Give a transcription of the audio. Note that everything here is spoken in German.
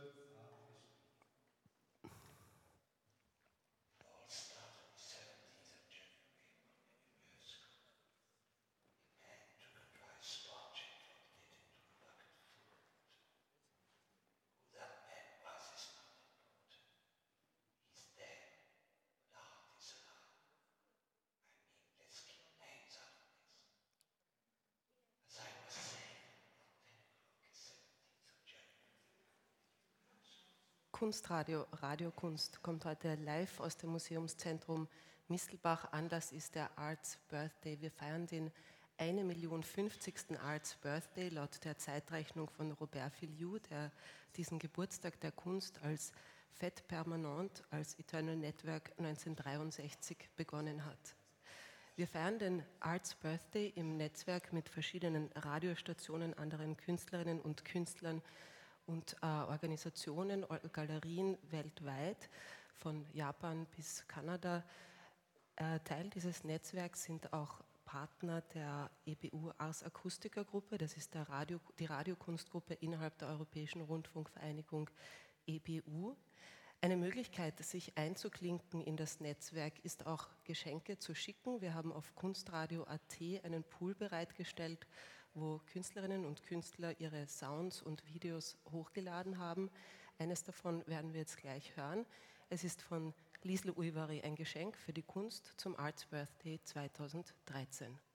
Kunstradio, Radiokunst kommt heute live aus dem Museumszentrum Mistelbach. Anlass ist der Arts Birthday. Wir feiern den 1.050. Arts Birthday laut der Zeitrechnung von Robert Filliou, der diesen Geburtstag der Kunst als Fête Permanente, als Eternal Network 1963 begonnen hat. Wir feiern den Arts Birthday im Netzwerk mit verschiedenen Radiostationen, anderen Künstlerinnen und Künstlern und Organisationen, Galerien weltweit, von Japan bis Kanada. Teil dieses Netzwerks sind auch Partner der EBU Ars Acustica Gruppe, das ist die Radiokunstgruppe innerhalb der Europäischen Rundfunkvereinigung EBU. Eine Möglichkeit, sich einzuklinken in das Netzwerk, ist auch Geschenke zu schicken. Wir haben auf kunstradio.at einen Pool bereitgestellt, wo Künstlerinnen und Künstler ihre Sounds und Videos hochgeladen haben. Eines davon werden wir jetzt gleich hören. Es ist von Liesl Uivari, ein Geschenk für die Kunst zum Arts Birthday 2013.